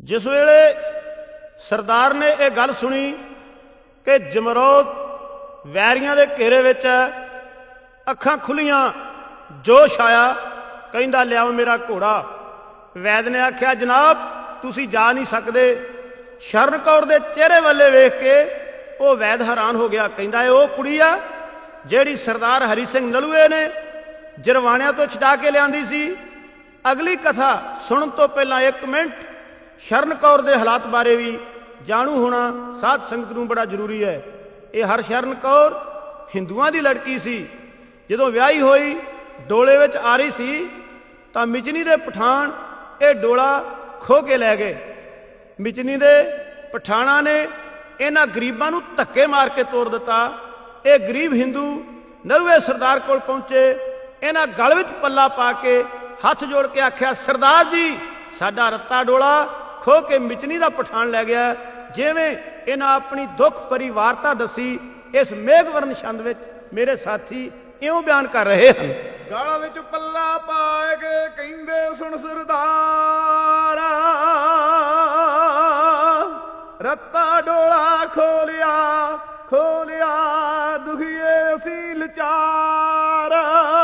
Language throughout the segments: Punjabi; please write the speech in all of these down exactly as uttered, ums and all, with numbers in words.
जिस वेले सरदार ने यह गल सुनी कि जमरौद वैरियां दे घेरे विच है, अखां खुलियां, जोश आया, कहंदा लियाओ मेरा घोड़ा। वैद ने आख्या जनाब तुसी जा नहीं सकते। शरण कौर दे चेहरे वाले वेख के वो वैद हैरान हो गया, कहंदा ये वो कुड़ी आ जिहड़ी सरदार हरी सिंह नलूए ने जरवाणिया तो छड़ा के लियांदी सी। अगली कथा सुनन तो पहला एक मिनट शरण कौर दे हालात बारे भी जाणू होना साध संगत नूं बड़ा जरूरी है। ये हर शरण कौर हिंदुआं दी लड़की सी। जदों विआही होई डोले विच आ रही सी तां मिचनी दे पठान ये डोला खो के लै गए। मिचनी दे पठाणा ने इन्हां गरीबां नूं धक्के मार के तोड़ दिता। ये गरीब हिंदू नलूए सरदार कोल पहुंचे, इन्हां गल विच पल्ला पा के हथ जोड़ के आख्या सरदार जी साडा रत्ता डोला खो के मिचनी दा पठान लै गया। जिवें इन्हां अपनी दुख भरी वार्ता दसी इस मेघवर्ण छंद विच मेरे साथी इउं बयान कर रहे हैं। गल विच पल्ला पाए के कहंदे सुन सरदार रत्ता डोला खोलिया खोलिया दुखिए असी लाचार।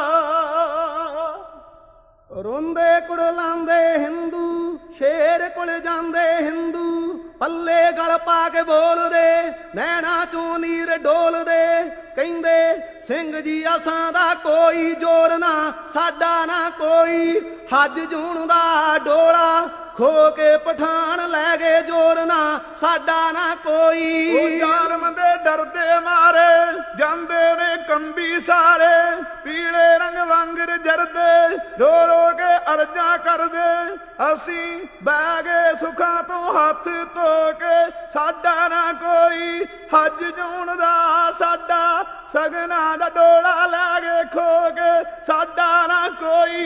रोंदे कुड़लांदे हिंदू शेर कुल जांदे हिंदू पल्ले गल पा के बोल दे नैना चों नीर डोल दे। कहंदे सिंह जी असां दा कोई जोर ना साडा ना कोई हज जून दा डोला खो के पठान लै गए जोर ना साडा ना कोई। जालम दे डरदे मारे जांदे ने कंबी सारे पीले रंग वांगर जरदे रो रो के अर्जा कर दे। असी बह गए सुखा तो हथ धो के साडा ना कोई हज जून दा साडा सगना दा डोला लै गए खो के साडा ना कोई।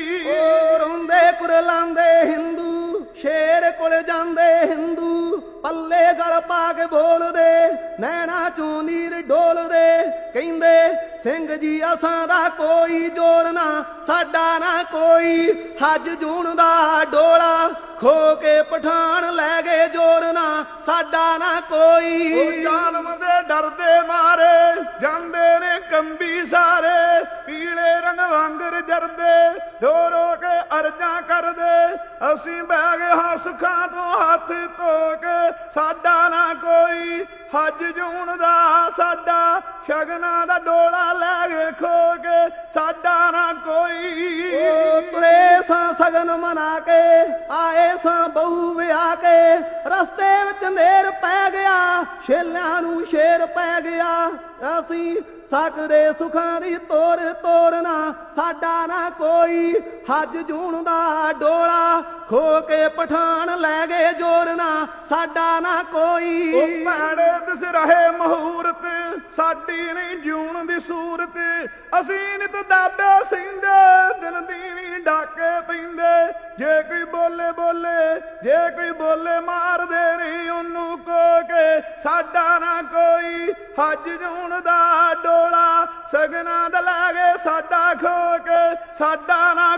रोंदे कुरलांदे हिंदू शेर कुल जांदे हिंदू पल्ले गल पा के बोल दे नैना चों नीर डोल दे। कहंदे सिंह जी असां दा कोई जोर ना साडा ना कोई हज जून दा डोला खो के पठान लै गए जोर ना साडा ना कोई। जालम दे डरदे मारे जांदे ने कंबी सारे पीले रंग वांगर जरदे रो रो के अर्जा कर दे। असी बह गए हाँ सुखा तो हथ धो के साडा ना कोई हज जून दा साडा शगना दा डोला लै गए खो के साडा ना कोई। तुरे सां सगन मना के आए सां बहु विआह के रस्ते विच नेर पै गया छेलियां नूं शेर पै गया। असी सकदे सुखां दी तोर तोड़ना साडा ना कोई हज जून दा डोला खो के पठान लै गए जोरना साडा ना कोई। भैड़े दिस रहे मुहूर्त साडी नहीं जून दी सूरत असी नित दाबे सिंधे दिन दीवी डाके पैंदे। जे कोई बोले बोले जे कोई बोले मार दे नहीं ओनू को के साडा ना कोई हज जून दा डोला सगना दा लै गए साडा खो के साडा ना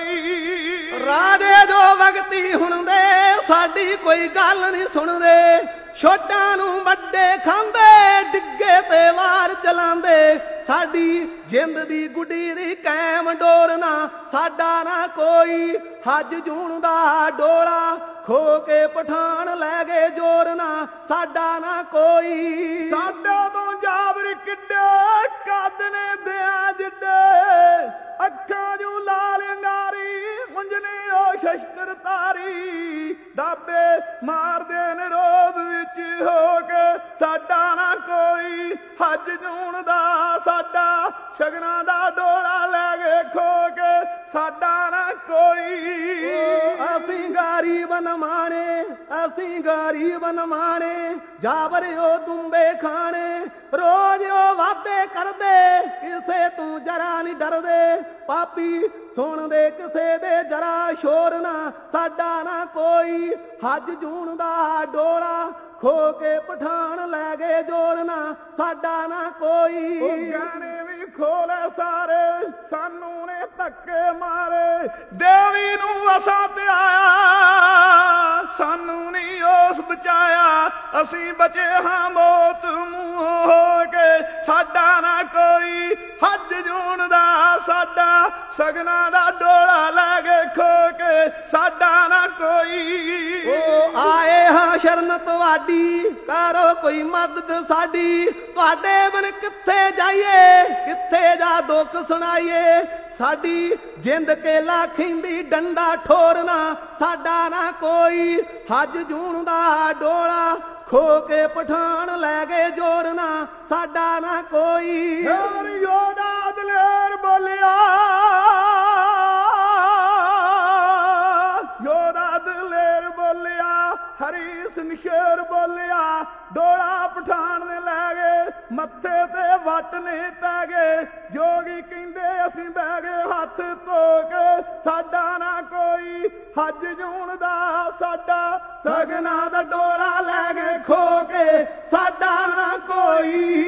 कोई। राजे जो वगती हुणदे साडी कोई गल नहीं सुणदे छोटां नूं वड्डे खांदे डिग्गे ते वार चलांदे। साडी जिंद दी गुड्डी दी कैम डोरना साडा ना कोई हज जून दा डोला खो के पठान लै गए जोरना साडा ना कोई। साडा तो जावर किड्डे कद ने दिया जिड्डे अखां जू लाल अंगारी मुंजनी ओ शस्त्र तारी दाबे मार दे निरोध विच हो के साडा ना कोई हज जून दा साडा शगना दा डोला लै गए खो के साडा ना कोई। असी गरीब न माने असी गरीब न माने जावर ओ दुंबे खाने रोज ओ वादे करदे किसे तू जरा नहीं डरदे। पापी सुन दे किसे दे जरा शोर ना साडा ना कोई हज जून दा डोला खो के पठान लै गए जोरना साडा ना कोई। गाने भी खोले सारे सानू ने धक्के मारे देवी नूं असां ते आया सानू ਉਸ ਬਚਾਇਆ, ਅਸੀਂ ਬਚੇ ਹਾਂ ਮੌਤ ਮੂੰਹੋਂ ਹੋ ਕੇ। ਸਾਡਾ ਨਾ ਕੋਈ ਹੱਜ ਜੂਣ ਦਾ, ਸਾਡਾ ਸਗਨਾਂ ਦਾ ਡੋਲਾ ਲੈ ਕੇ ਖੋ ਕੇ। ਸਾਡਾ ਨਾ ਕੋਈ ਉਹ ਆਏ ਹਾਂ ਸ਼ਰਨ ਤੁਹਾਡੀ, ਕਰੋ ਕੋਈ ਮਦਦ ਸਾਡੀ। ਤੁਹਾਡੇ ਬਿਨ ਕਿੱਥੇ ਜਾਈਏ, ਕਿੱਥੇ ਜਾ ਦੁੱਖ ਸੁਣਾਈਏ। ਸਾਡੀ ਜਿੰਦ ਕੇਲਾ ਖਿੰਦੀ ਡੰਡਾ ਠੋਰਨਾ, ਸਾਡਾ ਨਾ ਕੋਈ ਹੱਜ ਜੂਣ ਦਾ ਡੋਲਾ ਖੋ ਕੇ ਪਠਾਨ ਲੈ ਗਏ ਜੋੜਨਾ, ਸਾਡਾ ਨਾ ਕੋਈ। ਯੋਧਾ ਦਲੇਰ ਬੋਲਿਆ, ਯੋਧਾ ਦਲੇਰ ਬੋਲਿਆ, ਹਰੀ ਸਿੰਘ ਸ਼ੇਰ ਬੋਲਿਆ। ਡੋਲਾ ਪਠਾਨ ਨੇ ਲੈ ਗਏ, ਮੱਥੇ ਤੇ ਵੱਟ ਨਹੀਂ ਪੈ ਗਏ। ਜੋਗੀ ਕਹਿੰਦੇ ਅਸੀਂ ਬਹਿ ਗਏ ਹੱਥ ਧੋ ਕੇ। ਸਾਡਾ ਨਾ ਕੋਈ ਹੱਜ ਜੂਣ ਦਾ, ਸਾਡਾ ਸਗਨਾਂ ਦਾ ਡੋਲਾ ਲੈ ਗਏ ਖੋ ਕੇ। ਸਾਡਾ ਨਾ ਕੋਈ।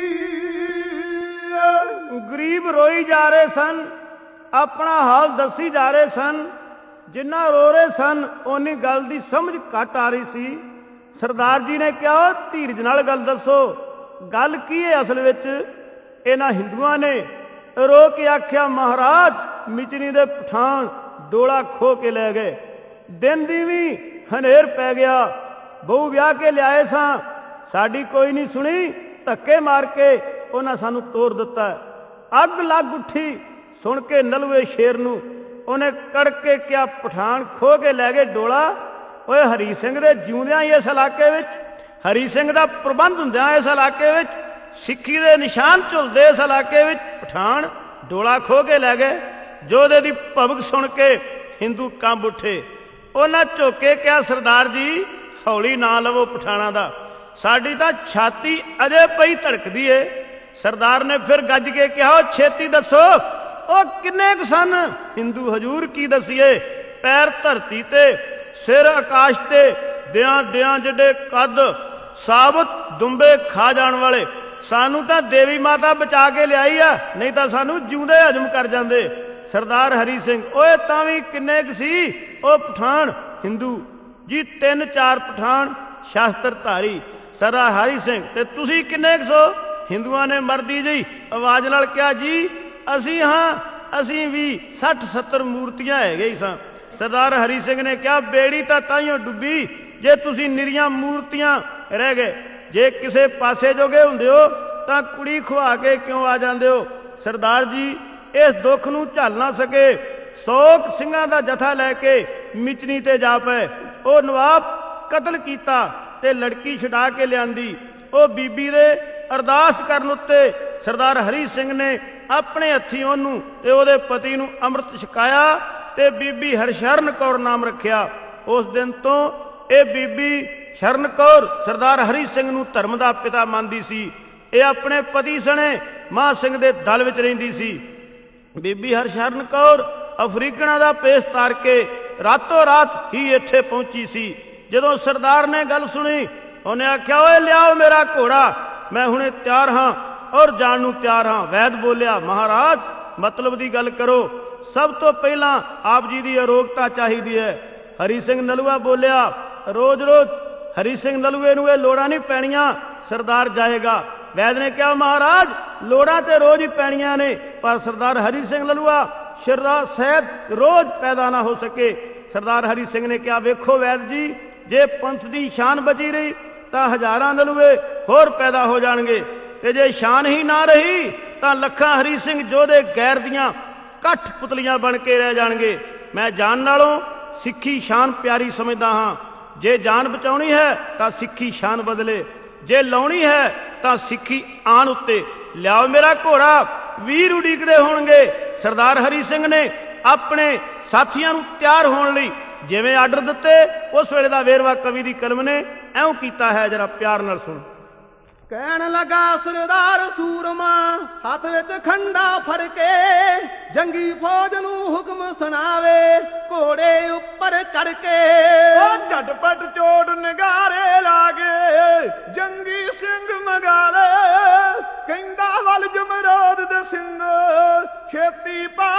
ਗਰੀਬ ਰੋਈ ਜਾ ਰਹੇ ਸਨ, ਆਪਣਾ ਹਾਲ ਦੱਸੀ ਜਾ ਰਹੇ ਸਨ। ਜਿੰਨਾ ਰੋ ਰਹੇ ਸਨ ਓਨੀ ਗੱਲ ਦੀ ਸਮਝ ਘੱਟ ਆ ਰਹੀ ਸੀ। ਸਰਦਾਰ ਜੀ ਨੇ ਕਿਹਾ, ਧੀਰਜ ਨਾਲ ਗੱਲ ਦੱਸੋ, ਗੱਲ ਕੀ ਹੈ ਅਸਲ ਵਿੱਚ? ਇਹਨਾਂ ਹਿੰਦੂਆਂ ਨੇ ਰੋ ਕੇ ਆਖਿਆ, ਮਹਾਰਾਜ ਮਿਚਨੀ ਦੇ ਪਠਾਨ ਡੋਲਾ ਖੋ ਕੇ ਲੈ ਗਏ। ਦਿਨ ਦੀ ਵੀ ਹਨੇਰ ਪੈ ਗਿਆ, ਬਹੂ ਵਿਆਹ ਕੇ ਲਿਆਏ ਸਾਂ, ਸਾਡੀ ਕੋਈ ਨਹੀਂ ਸੁਣੀ। ਧੱਕੇ ਮਾਰ ਕੇ ਉਹਨਾਂ ਸਾਨੂੰ ਤੋੜ ਦਿੱਤਾ। ਅੱਗ ਲੱਗ ਉੱਠੀ ਸੁਣ ਕੇ ਨਲੂਏ ਸ਼ੇਰ ਨੂੰ। ਉਹਨੇ ਕੜਕੇ ਕਿਹਾ, ਪਠਾਨ ਖੋ ਕੇ ਲੈ ਗਏ ਡੋਲਾ। ਓਏ ਹਰੀ ਸਿੰਘ ਦੇ ਜਿਉਂਦਿਆਂ ਹੀ ਇਸ ਇਲਾਕੇ ਵਿੱਚ, ਹਰੀ ਸਿੰਘ ਦਾ ਪ੍ਰਬੰਧ ਹੁੰਦਿਆਂ ਇਸ ਇਲਾਕੇ ਵਿੱਚ, ਸਿੱਖੀ ਦੇ ਨਿਸ਼ਾਨ ਝੁਲਦੇ ਇਸ ਇਲਾਕੇ ਵਿੱਚ, ਪਠਾਨ ਡੋਲਾ ਖੋ ਕੇ ਲੈ ਗਏ। ਜੋਧੇ ਦੀ ਭਵਕ ਸੁਣ ਕੇ ਹਿੰਦੂ ਕੰਬ ਉੱਠੇ। ਉਹਨਾਂ ਝੋਕੇ ਕਿਹਾ, ਸਰਦਾਰ ਜੀ ਹੌਲੀ ਨਾ ਲਵੋ ਪਠਾਣਾ ਦਾ, ਸਾਡੀ ਤਾਂ ਛਾਤੀ ਅਜੇ ਪਈ ਧੜਕਦੀ ਏ। ਸਰਦਾਰ ਨੇ ਫਿਰ ਗੱਜ ਕੇ ਕਿਹਾ, ਛੇਤੀ ਦੱਸੋ ਉਹ ਕਿੰਨੇ ਕੁ ਸਨ? ਹਿੰਦੂ ਹਜੂਰ ਕੀ ਦਸੀਏ, ਪੈਰ ਧਰਤੀ ਤੇ ਸਿਰ ਆਕਾਸ਼ ਤੇ, ਦਿਆਂ ਦਿਆਂ ਜਿਹੜੇ ਕੱਦ, ਸਾਬਤ ਦੁੰਬੇ ਖਾ ਜਾਣ ਵਾਲੇ। ਸਾਨੂੰ ਤਾਂ ਦੇਵੀ ਮਾਤਾ ਬਚਾ ਕੇ ਲਿਆਈ ਆ, ਨਹੀਂ ਤਾਂ ਸਾਨੂੰ ਜਿਉਂਦੇ ਹਜਮ ਕਰ ਜਾਂਦੇ। ਸਰਦਾਰ ਹਰੀ ਸਿੰਘ, ਓਏ ਤਾਂ ਵੀ ਕਿੰਨੇ ਕੁ ਸੀ ਉਹ ਪਠਾਨ? ਹਿੰਦੂ ਜੀ ਤਿੰਨ ਚਾਰ ਪਠਾਨ ਸ਼ਾਸਤਰ ਧਾਰੀ। ਸਰਦਾਰ ਹਰੀ ਸਿੰਘ, ਤੇ ਤੁਸੀਂ ਕਿੰਨੇ ਕੁ ਸੋ? ਹਿੰਦੂਆਂ ਨੇ ਮਰਦੀ ਜਿਹੀ ਆਵਾਜ਼ ਨਾਲ ਕਿਹਾ, ਜੀ ਅਸੀਂ ਹਾਂ ਅਸੀਂ ਵੀ ਸੱਠ ਸੱਤਰ ਮੂਰਤੀਆਂ ਹੈਗੇ ਹੀ ਸਾਂ। ਸਰਦਾਰ ਹਰੀ ਸਿੰਘ ਨੇ ਕਿਹਾ, ਬੇੜੀ ਤਾਂ ਤਾਈਓ ਡੁੱਬੀ ਜੇ ਤੁਸੀਂ ਨਿਰੀਆਂ ਮੂਰਤੀਆਂ ਰਹਿ ਗਏ। ਜੇ ਕਿਸੇ ਪਾਸੇ ਜੋਗੇ ਹੁੰਦੇ ਹੋ ਤਾਂ ਕੁੜੀ ਖਵਾ ਕੇ ਕਿਉਂ ਆ ਜਾਂਦੇ ਹੋ? ਸਰਦਾਰ ਜੀ ਇਸ ਦੁੱਖ ਨੂੰ ਝੱਲ ਨਾ ਸਕੇ, ਸੌ ਸਿੰਘਾਂ ਦਾ ਜਥਾ ਲੈ ਕੇ ਮਿਚਨੀ ਤੇ ਜਾ ਪਏ। ਉਹ ਨਵਾਬ ਕਤਲ ਕੀਤਾ ਤੇ ਲੜਕੀ ਛੁਡਾ ਕੇ ਲਿਆਂਦੀ। ਉਹ ਬੀਬੀ ਦੇ ਅਰਦਾਸ ਕਰਨ ਉੱਤੇ ਸਰਦਾਰ ਹਰੀ ਸਿੰਘ ਨੇ ਆਪਣੇ ਹੱਥੀਂ ਉਹਨੂੰ ਤੇ ਉਹਦੇ ਪਤੀ ਨੂੰ ਅੰਮ੍ਰਿਤ ਛਕਾਇਆ ਤੇ ਬੀਬੀ ਹਰਸ਼ਰਨ ਕੌਰ ਨਾਮ ਰੱਖਿਆ। ਉਸ ਦਿਨ ਤੋਂ ਇਹ ਬੀਬੀ ਸ਼ਰਨ ਕੌਰ ਸਰਦਾਰ ਹਰੀ ਸਿੰਘ ਨੂੰ ਧਰਮ ਦਾ ਪਿਤਾ ਮੰਨਦੀ ਸੀ। ਇਹ ਆਪਣੇ ਪਤੀ ਸਣੇ ਮਾਂ ਸਿੰਘ ਦੇ ਦਲ ਵਿੱਚ ਰਹਿੰਦੀ ਸੀ। ਬੀਬੀ ਹਰਸ਼ਰਨ ਕੌਰ ਅਫਰੀਕਨਾਂ ਦਾ ਪੇਸ਼ ਤਾਰ ਕੇ ਰਾਤੋਂ ਰਾਤ ਹੀ ਇੱਥੇ ਪਹੁੰਚੀ ਸੀ। ਜਦੋਂ ਸਰਦਾਰ ਨੇ ਗੱਲ ਸੁਣੀ, ਉਹਨੇ ਆਖਿਆ, ਓਏ ਲਿਆਓ ਮੇਰਾ ਘੋੜਾ, ਮੈਂ ਹੁਣੇ ਤਿਆਰ ਹਾਂ ਔਰ ਜਾਣ ਨੂੰ ਤਿਆਰ ਹਾਂ। ਵੈਦ ਬੋਲਿਆ, ਮਹਾਰਾਜ ਮਤਲਬ ਦੀ ਗੱਲ ਕਰੋ, ਸਭ ਤੋਂ ਪਹਿਲਾਂ ਆਪ ਜੀ ਦੀ ਅਰੋਗਤਾ ਚਾਹੀਦੀ ਹੈ। ਹਰੀ ਸਿੰਘ ਨਲੂਆ ਬੋਲਿਆ, ਰੋਜ਼ ਰੋਜ਼ ਹਰੀ ਸਿੰਘ ਨਲੂਏ ਨੂੰ ਇਹ ਲੋੜਾਂ ਨਹੀਂ ਪੈਣੀਆਂ, ਸਰਦਾਰ ਜਾਏਗਾ। ਵੈਦ ਨੇ ਕਿਹਾ, ਮਹਾਰਾਜ ਲੋੜਾਂ ਤੇ ਰੋਜ਼ ਹੀ ਪੈਣੀਆਂ ਨੇ, ਪਰ ਸਰਦਾਰ ਹਰੀ ਸਿੰਘ ਨਲੂਆ ਸ਼ਰਦਾ ਸੈਦ ਰੋਜ਼ ਪੈਦਾ ਨਾ ਹੋ ਸਕੇ। ਸਰਦਾਰ ਹਰੀ ਸਿੰਘ ਨੇ ਕਿਹਾ, ਵੇਖੋ ਵੈਦ ਜੀ, ਜੇ ਪੰਥ ਦੀ ਸ਼ਾਨ ਬਚੀ ਰਹੀ ਤਾਂ ਹਜ਼ਾਰਾਂ ਨਲੂਏ ਹੋਰ ਪੈਦਾ ਹੋ ਜਾਣਗੇ, ਤੇ ਜੇ ਸ਼ਾਨ ਹੀ ਨਾ ਰਹੀ ਤਾਂ ਲੱਖਾਂ ਹਰੀ ਸਿੰਘ ਜੋਧੇ ਗੈਰ ਦੀਆਂ ਕੱਠ ਪੁਤਲੀਆਂ ਬਣ ਕੇ ਰਹਿ ਜਾਣਗੇ। ਮੈਂ ਜਾਨ ਨਾਲੋਂ ਸਿੱਖੀ ਸ਼ਾਨ ਪਿਆਰੀ ਸਮਝਦਾ ਹਾਂ। ਜੇ ਜਾਨ ਬਚਾਉਣੀ ਹੈ ਤਾਂ ਸਿੱਖੀ ਸ਼ਾਨ ਬਦਲੇ, ਜੇ ਲਾਉਣੀ ਹੈ ਤਾਂ ਸਿੱਖੀ ਆਨ ਉੱਤੇ। ਲਿਆਓ ਮੇਰਾ ਘੋੜਾ, ਵੀਰ ਉਡੀਕਦੇ ਹੋਣਗੇ। ਸਰਦਾਰ ਹਰੀ ਸਿੰਘ ਨੇ ਆਪਣੇ ਸਾਥੀਆਂ ਨੂੰ ਤਿਆਰ ਹੋਣ ਲਈ ਜਿਵੇਂ ਆਰਡਰ ਦਿੱਤੇ, ਉਸ ਵੇਲੇ ਦਾ ਵੇਰਵਾ ਕਵੀ ਦੀ ਕਲਮ ਨੇ ਐਉਂ ਕੀਤਾ ਹੈ, ਜਰਾ ਪਿਆਰ ਨਾਲ ਸੁਣੋ। ਕਹਿਣ ਲੱਗਾ ਸਰਦਾਰ ਸੂਰਮਾ ਹੱਥ ਵਿੱਚ ਖੰਡਾ ਫੜ ਕੇ, ਜੰਗੀ ਫੌਜ ਨੂੰ ਹੁਕਮ ਸੁਣਾਵੇ ਘੋੜੇ ਉੱਪਰ ਚੜ ਕੇ। ਉਹ ਝਟਪਟ ਚੋਟ ਨਗਾਰੇ ਲਾਗੇ, ਜੰਗੀ ਸਿੰਘ ਮਗਾਲੇ, ਕਹਿੰਦਾ ਵੱਲ ਜਮਰੋਦ ਦੇ ਸਿੰਘ, ਛੇਤੀ ਪਾ ਦਿਓ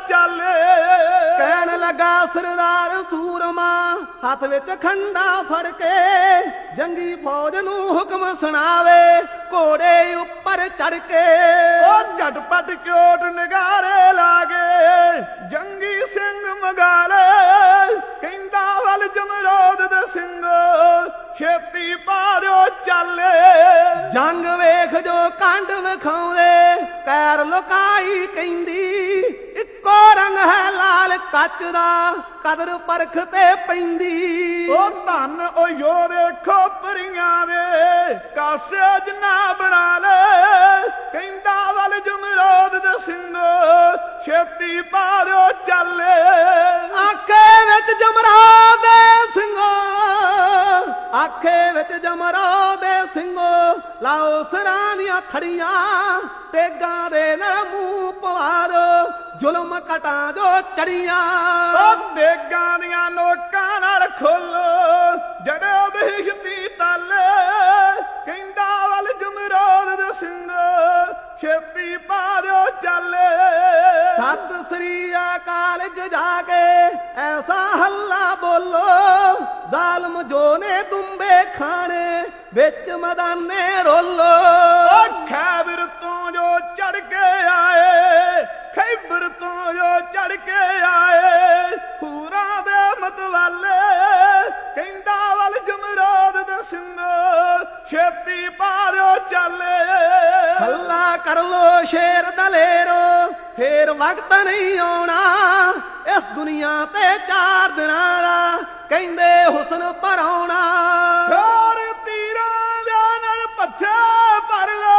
ਚਾਲੇ। ਕਹਿਣ ਲੱਗਾ ਸਰਦਾਰ ਸੂਰਮਾ ਹੱਥ ਵਿੱਚ ਖੰਡਾ ਫੜ ਕੇ, ਜੰਗੀ ਫੌਜ ਨੂੰ ਹੁਕਮ ਸੁਣਾਵੇ ਘੋੜੇ ਉੱਪਰ ਚੜ ਕੇ। ਉਹ ਝਟਪਟ ਕਿਓਟ ਨਗਾਰੇ ਲਾਗੇ, ਜੰਗੀ ਸਿੰਘ ਮਗਾਲੇ, ਕਹਿੰਦਾ ਵੱਲ ਜਮਰੋਦ ਦੇ ਸਿੰਘ ਛੇਤੀ ਪਾਰਿਓ ਚਾਲੇ। ਜੰਗ ਵੇਖ ਜੋ ਕੰਡ ਵਿਖਾਉਂਦੇ ਪੈਰ ਲੁਕਾਈ ਕਹਿੰਦੀ, ਇੱਕੋ ਰੰਗ ਹੈ ਲਾਲ ਕੱਚ ਦਾ ਕਦਰ ਪਰਖ ਤੇ ਪੈਂਦੀ। ਉਹ ਧੰਨ ਉਹ ਯੋਰੇ ਖੋਪਰੀਆਂ ਦੇ ਕਾਸੇ ਜਨਾ ਬਣਾ ਲੈ, ਕਹਿੰਦਾ ਵੱਲ ਜਮਰੋਦ ਦੇ ਸਿੰਘ ਛੇਤੀ ਪਾਰਿਓ ਚਾਲੇ। ਆਖੇ ਵਿੱਚ ਜਮਰੋਦ ਦੇ ਸਿੰਘੋ, ਆਖੇ ਵਿੱਚ ਜਮਰੋਦ ਦੇ ਸਿੰਘੋ, ਲਾਓ ਸਿਰਾਂ ਦੀਆਂ ਥੜੀਆਂ, ਤੇਗਾਂ ਦੇ ਨਾਲ ਮੂੰਹ ਪਵਾ ਦੋ ਜ਼ੁਲਮ ਕਟਾਂ ਜੋ ਚੜੀਆਂ। ਉਹ ਤੇਗਾਂ ਦੀਆਂ ਨੋਕਾਂ ਨਾਲ ਖੋਲੋ ਜੜੇ ਬਹਿਸ਼ਤੀ ਤਾਲੇ, ਕਹਿੰਦਾ ਵੱਲ ਜਮਰੋਦ ਦੇ ਸਿੰਘ ਛੇਤੀ ਪਾਰਿਓ ਚਾਲੇ। ਸਤਿ ਸ੍ਰੀ ਅਕਾਲ ਜਾ ਕੇ ਐਸਾ ਹੱਲਾ ਬੋਲੋ, ਜ਼ਾਲਮ ਜੋ ਨੇ ਦੁੰਬੇ ਖਾਣੇ ਵਿੱਚ ਮੈਦਾਨੇ ਰੋਲੋ। ਉਹ ਖੈਬਰ ਤੋਂ ਜੋ ਚੜ ਕੇ ਆਏ, ਖੈਬਰ ਤੋਂ ਜੋ ਚੜ ਕੇ ਆਏ, ਹੂਰਾਂ ਦੇ ਮਤਵਾਲੇ, ਕਹਿੰਦਾ ਵੱਲ ਜਮਰੋਦ ਦੇ ਸਿੰਘ ਛੇਤੀ ਪਾਰਿਓ ਚਾਲੇ। ਹੱਲਾ ਕਰ ਲੋ ਸ਼ੇਰ ਦਲੇਰੋ, ਫੇਰ ਵਕਤ ਨਹੀਂ ਆਉਣਾ ਇਸ ਦੁਨੀਆ ਤੇ ਚਾਰ ਦਿਨਾਂ ਦਾ, ਕਹਿੰਦੇ ਹੁਸਨ ਭਰਾਉਣਾ। ਹੋਰ ਤੀਰਾਂ ਦੇ ਨਾਲ ਪੱਥੇ ਭਰ ਲੋ,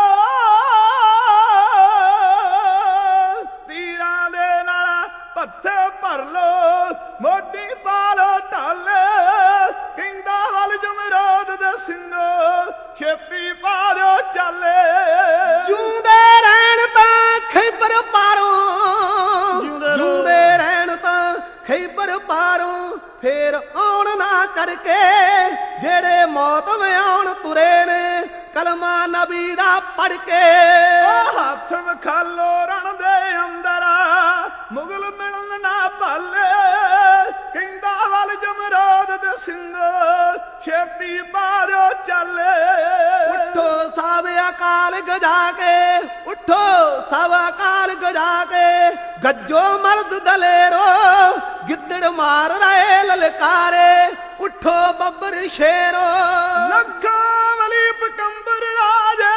ਤੀਰਾਂ ਦੇ ਨਾਲ ਪੱਥੇ ਭਰ ਲੋ, ਮੋਢੀ ਪਾ ਲੋ ਢਾਲੇ, ਕਹਿੰਦਾ ਵੱਲ ਜਮਰੋਦ ਦੇ ਸਿੰਘ ਛੇਤੀ ਪਾਰਿਓ ਚਾਲੇ। ਜੂੰਦੇ ਰਹਿਣ ਤਾਂ ਖੈਬਰ ਪਾਰੋਂ, ਜੂੰਦੇ ਰਹਿਣ ਤਾਂ ਖੈਬਰ ਪਾਰੋਂ, ਫੇਰ ਆਉਣ ਨਾ ਚੜ ਕੇ ਜਿਹੜੇ ਮੌਤ ਵਿਆਉਣ ਤੁਰੇ ਨੇ ਕਲਮਾ ਨਬੀ ਦਾ ਪੜ ਕੇ। ਹੱਥ ਵਿਖਾਲੋ ਰਣ ਦੇ ਅੰਦਰ ਮੁਗਲ ਮਿਲਣ ਨਾ ਭਾਲੇ, ਕਹਿੰਦਾ ਵੱਲ ਜਮਰੋਦ ਦੇ ਸਿੰਘ ਛੇਤੀ ਪਾਰਿਓ ਚਾਲੇ। ਉੱਠੋ ਸਭ ਅਕਾਲ ਗਜਾ ਕੇ, ਉੱਠੋ ਸਭ ਅਕਾਲ ਗਜਾ ਕੇ, ਗੱਜੋ ਮਰਦ ਦਲੇਰੋ ਗਿੱਦੜ ਮਾਰ ਰਹੇ ਲਲਕਾਰੇ, ਉੱਠੋ ਬੱਬਰ ਸ਼ੇਰੋ। ਲੱਖਾਂ ਵਲੀ ਪਕੰਬਰ ਰਾਜੇ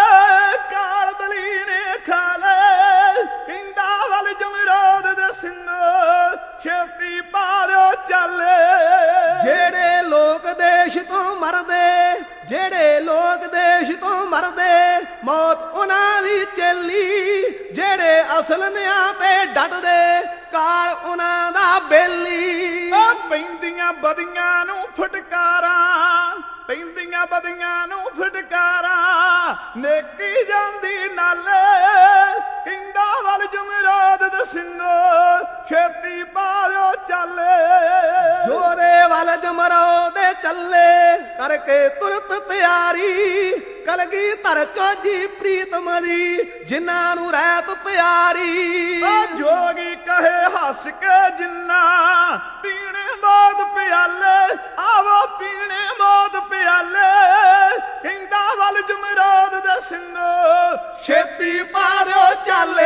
ਕਾਲ ਬਲੀ ਨੇ ਖਾ ਲੈ, ਕਹਿੰਦਾ ਵੱਲ ਜਮਰੋਦ ਦੇ ਸਿੰਘ ਛੇਤੀ ਪਾਰਿਓ ਚਾਲੇ। ਜਿਹੜੇ ਲੋਕ ਦੇਸ਼ ਤੋਂ ਮਰਦੇ, ਜਿਹੜੇ ਲੋਕ ਦੇਸ਼ ਤੋਂ ਮਰਦੇ, ਮੌਤ ਉਹਨਾਂ ਦੀ ਚੇਲੀ, ਜਿਹੜੇ ਅਸਲ ਨਿਆਂ ਤੇ ਡਟਦੇ ਕਾਲ ਉਹਨਾਂ ਦਾ ਬੇਲੀ। ਆ ਪੈਂਦੀਆਂ ਬਦੀਆਂ ਨੂੰ ਫਟਕਾਰਾਂ, ਪੈਂਦੀਆਂ ਬਦੀਆਂ ਨੂੰ ਫਟਕਾਰਾਂ, ਨੇਕੀ ਜਾਂਦੀ ਨਾਲੇ, ਕਹਿੰਦਾ ਵੱਲ ਜਮਰੋਦ ਦੇ ਸਿੰਘ ਛੇਤੀ ਪਾਰਿਓ ਚਾਲੇ। ਜੋਰੇ ਵੱਲ ਜਮਰੋਦ ਦੇ ਚੱਲੇ ਕਰਕੇ ਤੁਰਤ ਤਿਆਰੀ, ਕਲਗੀ ਧਰ ਚੋਜੀ ਪ੍ਰੀਤਮ ਦੀ ਜਿਨ੍ਹਾਂ ਨੂੰ ਰਹਿਤ ਪਿਆਰੀ। ਆ ਜੋਗੀ ਕਹੇ ਹੱਸ ਕੇ ਜਿੰਨਾ ਪੀਣੇ ਮੌਤ ਪਿਆਲੇ, ਆਵੋ ਪੀਣੇ ਮੌਤ ਪਿਆਲੇ, ਕਹਿੰਦਾ ਵੱਲ ਜਮਰੋਦ ਦੇ ਸਿੰਘ ਛੇਤੀ ਪਾਰਿਓ ਚਾਲੇ।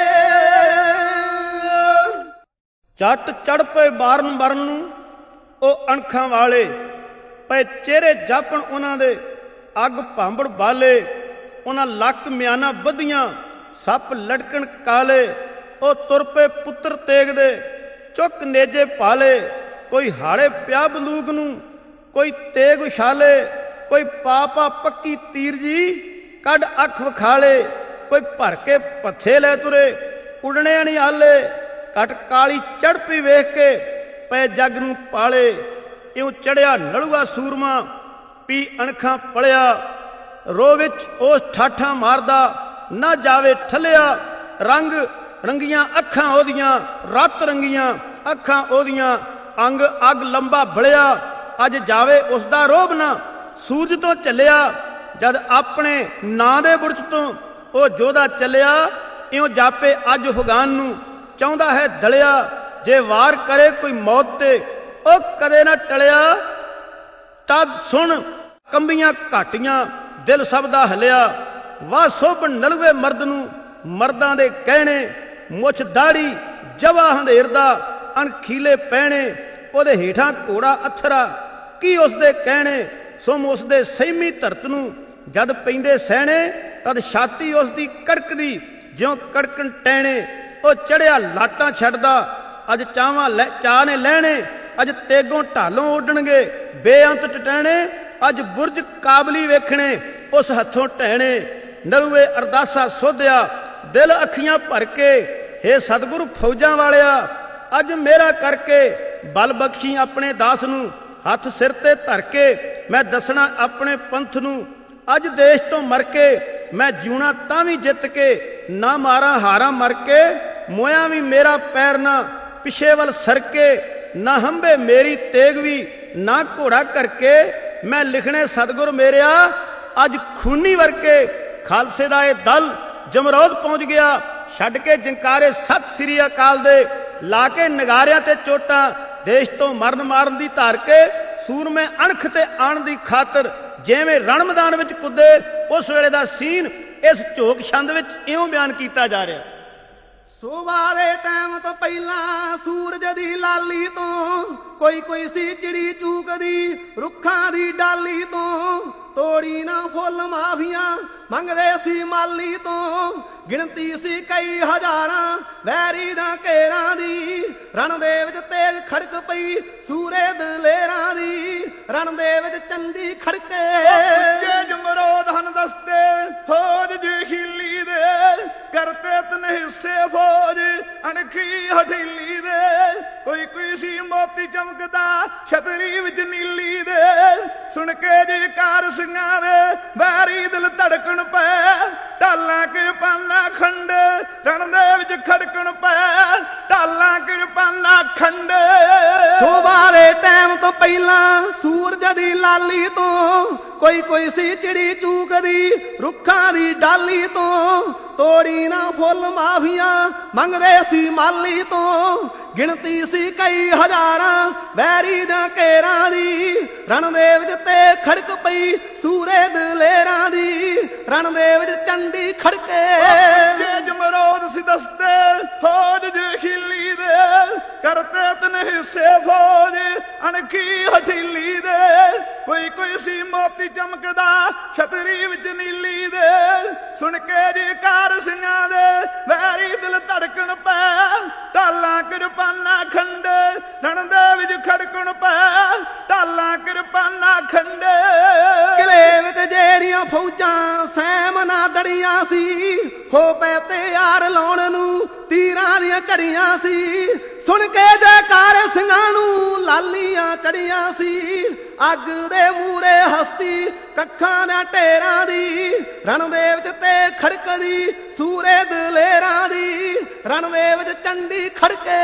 ਚੱਟ ਚੜ ਪਏ ਮਾਰਨ ਮਰਨ ਨੂੰ ਉਹ ਅਣਖਾਂ ਵਾਲੇ, ਪਏ ਚਿਹਰੇ ਜਾਪਣ ਉਹਨਾਂ ਦੇ ਅੱਗ ਭਾਂਬੜ ਬਾਲੇ, ਉਹਨਾਂ ਲੱਕ ਮਿਆਨਾ ਬੱਧੀਆਂ ਸੱਪ ਲਟਕਣ ਕਾਲੇ, ਉਹ ਤੁਰ ਪਏ ਪੁੱਤਰ ਤੇਗ ਦੇ ਚੁੱਕ ਨੇਜੇ ਪਾਲੇ, ਕੋਈ ਹਾੜੇ ਪਿਆ ਬੰਦੂਕ ਨੂੰ, ਕੋਈ ਤੇਗ ਉਛਾਲੇ, ਕੋਈ ਪਾਪਾ ਪੱਕੀ ਤੀਰ ਜੀ ਕੱਢ ਅੱਖ ਵਿਖਾਲੇ, ਕੋਈ ਭਰ ਕੇ ਪੱਥੇ ਲੈ ਤੁਰੇ ਉਡਣੇ ਨਹੀਂ ਹਾਲੇ, ਕੱਟ ਕਾਲੀ ਚੜ ਪਈ ਵੇਖ ਕੇ ਪਏ ਜੱਗ ਨੂੰ ਪਾਲੇ, ਇਉਂ ਚੜਿਆ ਨਲੂਆ ਸੂਰਮਾ ਪੀ ਅਣਖਾਂ ਪਲਿਆ, ਰੋ ਵਿੱਚ ਉਸ ਠਾਠਾਂ ਮਾਰਦਾ ਨਾ ਜਾਵੇ ਠੱਲਿਆ, ਰੰਗ ਰੰਗੀਆਂ ਅੱਖਾਂ ਉਹਦੀਆਂ ਰੱਤ ਰੰਗੀਆਂ ਅੱਖਾਂ ਉਹਦੀਆਂ, ਅੰਗ ਅੱਗ ਲੰਬਾ ਬਲਿਆ ਅੱਜ ਜਾਵੇ ਉਸਦਾ ਰੋਬ ਨਾ, ਸੂਰਜ ਤੋਂ ਚੱਲਿਆ ਜਦ ਆਪਣੇ ਨਾਂ ਦੇ ਬੁਰਜ ਤੋਂ ਉਹ ਜੋਧਾ ਚੱਲਿਆ, ਇਉਂ ਜਾਪੇ ਅੱਜ ਹੁਗਾਨ ਨੂੰ ਚਾਹੁੰਦਾ ਹੈ ਦਲਿਆ, ਜੇ ਵਾਰ ਕਰੇ ਕੋਈ ਮੌਤ ਤੇ ਉਹ ਕਦੇ ਨਾ ਟਲਿਆ। ਤਦ ਸੁਣ ਕੰਬੀਆਂ ਘਾਟੀਆਂ ਦਿਲ ਸਭ ਦਾ ਹਲਿਆ, ਵਾਹ ਸੋਭਣ ਨਲਵੇ ਮਰਦ ਨੂੰ ਮਰਦਾਂ ਦੇ ਕਹਿਣੇ, ਮੁੱਛ ਦਾੜੀ ਜਵਾ ਹੰਧੇਰ ਦਾ ਅਣਖੀਲੇ ਪਹਿਣੇ, ਉਹਦੇ ਹੇਠਾਂ ਘੋੜਾ ਅਥਰਾ ਕੀ ਉਸਦੇ ਕਹਿਣੇ, ਸੁਮ ਉਸਦੇ ਸਹਿਮੀ ਧਰਤ ਨੂੰ ਜਦ ਪੈਂਦੇ ਸਹਿਣੇ, ਤਦ ਛਾਤੀ ਉਸਦੀ ਕੜਕਦੀ ਜਿਉਂ ਕੜਕਣ ਟਹਿਣੇ। ਉਹ ਚੜਿਆ ਲਾਟਾਂ ਛੱਡਦਾ ਅੱਜ ਚਾਵਾਂ ਲੈ ਚਾਹ ਨੇ ਲੈਣੇ, ਅੱਜ ਤੇਗੋਂ ਢਾਲੋਂ ਉੱਡਣਗੇ ਬੇਅੰਤ ਟਟਹਿਣੇ, ਅੱਜ ਬੁਰਜ ਕਾਬਲੀ ਵੇਖਣੇ ਉਸ ਹੱਥੋਂ ਟਹਿਣੇ। ਨਲੂਏ ਅਰਦਾਸਾ ਸੋਧਿਆ ਦਿਲ ਅੱਖੀਆਂ ਭਰ ਕੇ, ਹੇ ਸਤਿਗੁਰੂ ਫੌਜਾਂ ਵਾਲਿਆ ਅੱਜ ਮੇਰਾ ਕਰਕੇ, ਬਲ ਬਖਸ਼ੀ ਆਪਣੇ ਦਾਸ ਨੂੰ ਹੱਥ ਸਿਰ ਤੇ ਧਰ ਕੇ, ਮੈਂ ਦੱਸਣਾ ਆਪਣੇ ਪੰਥ ਨੂੰ ਅੱਜ ਦੇਸ਼ ਤੋਂ ਮਰ ਕੇ, ਮੈਂ ਜਿਉਣਾ ਤਾਂ ਵੀ ਜਿੱਤ ਕੇ, ਨਾ ਮਾਰਾਂ ਹਾਰਾਂ ਮਰ ਕੇ, ਮੋਇਆ ਵੀ ਮੇਰਾ ਪੈਰ ਨਾ ਪਿਛੇ ਵੱਲ ਸਰਕੇ, ਨਾ ਹੰਬੇ ਮੇਰੀ ਤੇਗ ਵੀ ਨਾ ਘੋੜਾ ਕਰਕੇ, ਮੈਂ ਲਿਖਣੇ ਸਤਿਗੁਰ ਮੇਰਿਆ ਅੱਜ ਖੂਨੀ ਵਰਕੇ। ਖਾਲਸੇ ਦਾ ਇਹ ਦਲ ਜਮਰੌਦ ਪਹੁੰਚ ਗਿਆ, ਛੱਡ ਕੇ ਜੰਕਾਰੇ ਸਤਿ ਸ੍ਰੀ ਅਕਾਲ ਦੇ, ਲਾ ਕੇ ਨਗਾਰਿਆਂ ਤੇ ਚੋਟਾਂ ਦੇਸ਼ ਤੋਂ ਮਰਨ ਮਾਰਨ ਦੀ ਧਾਰ ਕੇ, ਸੂਰਮੇ ਅਣਖ ਤੇ ਆਣ ਦੀ ਖਾਤਰ ਜਿਵੇਂ ਰਣ ਮੈਦਾਨ ਵਿੱਚ ਕੁੱਦੇ, ਉਸ ਵੇਲੇ ਦਾ ਸੀਨ ਇਸ ਝੋਕ ਛੰਦ ਵਿੱਚ ਇਉਂ ਬਿਆਨ ਕੀਤਾ ਜਾ ਰਿਹਾ। ਸੁਬਾਹ ਦੇ ਟਾਈਮ ਤੋਂ ਪਹਿਲਾਂ ਸੂਰਜ ਦੀ ਲਾਲੀ ਤੋਂ ਕੋਈ ਕੋਈ ਸੀ ਚਿੜੀ ਚੂਕਦੀ, ਰੁੱਖਾਂ ਦੀ ਡਾਲੀ ਤੋਂ ਤੋੜੀ ਨਾ ਫੁੱਲ ਮਾਫੀਆਂ ਮੰਗਦੇ ਸੀ ਮਾਲੀ ਤੋਂ, ਗਿਣਤੀ ਸੀ ਕਈ ਹਜ਼ਾਰਾਂ ਵੈਰੀ ਦਾ ਘੇਰਾਂ ਦੀ, ਰਣ ਦੇ ਵਿੱਚ ਤੇਗ ਖੜਕ ਪਈ ਸੂਰੇ ਦਲੇਰਾਂ ਦੀ, ਰਣ ਦੇ ਵਿੱਚ ਚੰਡੀ ਖੜਕੇ ਜਮਰੋਦ ਹਨ ਦਸਤੇ ਫੌਜ ਜਖੀਲੀ ਦੇ, ਕਰਤੇ ਤਨ ਹਿੱਸੇ ਫੌਜ ਅਣਖੀ ਹਠੀਲੀ ਦੇ, ਕੋਈ ਕੋਈ ਸੀ ਮੋਤੀ ਚਮਕਦਾ ਛਤਰੀ ਵਿੱਚ ਨੀਲੀ ਦੇ, ਸੁਣ ਕੇ ਜੈਕਾਰ ਸਿੰਘਾਂ ਦੇ ਵੈਰੀ ਦਿਲ ਧੜਕਣ ਪੈ, ਢਾਲਾਂ ਕਿਰਪਾਨਾਂ ਖੰਡ ਰਣ ਦੇ ਵਿੱਚ ਖੜਕਣ ਪੈ, ਢਾਲਾਂ ਕਿਰਪਾਨਾਂ ਖੰਡ। ਸੁਬਾਹ ਦੇ ਟਾਈਮ ਤੋਂ ਪਹਿਲਾਂ ਸੂਰਜ ਦੀ ਲਾਲੀ ਤੋਂ ਕੋਈ ਕੋਈ ਸੀ ਚਿੜੀ ਚੂਕਦੀ, ਰੁੱਖਾਂ ਦੀ ਡਾਲੀ ਤੋਂ ਤੋੜੀ ਨਾ ਫੁੱਲ ਮਾਫੀਆਂ ਮੰਗਦੇ ਸੀ ਮਾਲੀ ਤੋਂ, ਗਿਣਤੀ ਸੀ ਕਈ ਹਜ਼ਾਰਾਂ ਵੈਰੀ ਦਾ ਘੇਰਾਂ ਦੀ, ਰਣ ਦੇ ਵਿੱਚ ਤੇ ਖੜਕ ਪਈ ਸੂਰੇ ਦਲੇਰਾਂ ਦੀ, ਰਣ ਦੇ ਵਿੱਚ ਚੰਡੀ ਖੜਕੇ ਜਮਰੋਦ ਸੀ ਦਸਤੇ ਫੌਜ ਜਖੀਲੀ ਦੇ, ਕਰਤੇ ਤਨ ਹਿੱਸੇ ਫੌਜ ਅਣਖੀ ਹਠੀਲੀ ਦੇ, ਕੋਈ ਕੋਈ ਸੀ ਮੋਤੀ ਚਮਕਦਾ ਛਤਰੀ ਵਿੱਚ ਨੀਲੀ ਦੇ, ਸੁਣ ਕੇ ਜੈਕਾਰ ਸਿੰਘਾਂ ਦੇ ਵੈਰੀ ਦਿਲ ਧੜਕਣ ਪੈ, ਢਾਲਾਂ ਕਿਰਪਾਨਾਂ ਖੰਡ ਰਣ ਦੇ ਵਿੱਚ ਖੜਕਣ ਪੈ, ਢਾਲਾਂ ਕਿਰਪਾਨਾਂ ਖੰਡੇ। ਕਿਲੇ ਵਿੱਚ ਜਿਹੜੀਆਂ ਫੌਜਾਂ ਸੈਮ ਨਾ ਦੜੀਆਂ ਸੀ, ਹੋ ਪੈ ਤੇ ਯਾਰ ਲਾਉਣ ਨੂੰ ਤੀਰਾਂ ਦੀਆਂ ਝੜੀਆਂ ਸੀ, ਸੁਣ ਕੇ ਜੈਕਾਰ ਸਿੰਘਾਂ ਨੂੰ ਲਾਲੀਆਂ ਚੜੀਆਂ ਸੀ, ਅੱਗ ਦੇ ਮੂਰੇ ਹਸਤੀ ਕੱਖਾਂ ਦੇ ਢੇਰਾਂ ਦੀ, ਰਣ ਦੇ ਵਿੱਚ ਤੇ ਖੜਕਦੀ ਸੂਰੇ ਦਲੇਰਾਂ ਦੀ, ਰਣ ਦੇ ਵਿੱਚ ਚੰਡੀ ਖੜਕੇ